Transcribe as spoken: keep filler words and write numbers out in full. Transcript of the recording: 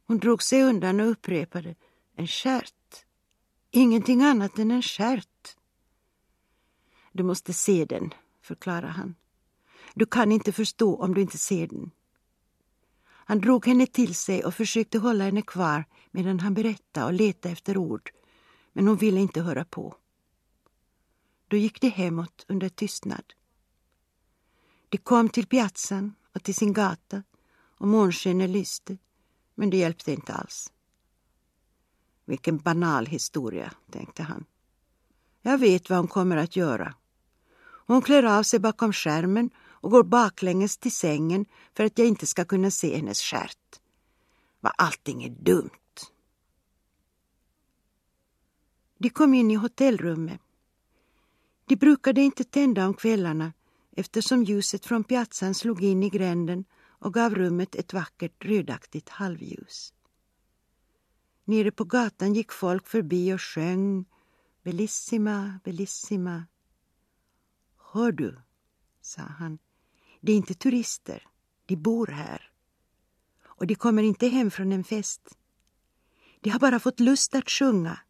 Hon drog sig undan och upprepade: en stjärt. Ingenting annat än en stjärt. Du måste se den, förklarade han. Du kan inte förstå om du inte ser den. Han drog henne till sig och försökte hålla henne kvar medan han berättade och letade efter ord, men hon ville inte höra på. Då gick de hemåt under tystnad. De kom till piazzan och till sin gata och månskenet lyste, men det hjälpte inte alls. Vilken banal historia, tänkte han. Jag vet vad hon kommer att göra. Hon klär av sig bakom skärmen och går baklänges till sängen för att jag inte ska kunna se hennes stjärt. Vad allting är dumt. De kom in i hotellrummet. De brukade inte tända om kvällarna eftersom ljuset från piazzan slog in i gränden och gav rummet ett vackert rödaktigt halvljus. Nere på gatan gick folk förbi och sjöng Bellissima, bellissima. Hör du, sa han, det är inte turister, de bor här. Och de kommer inte hem från en fest. De har bara fått lust att sjunga.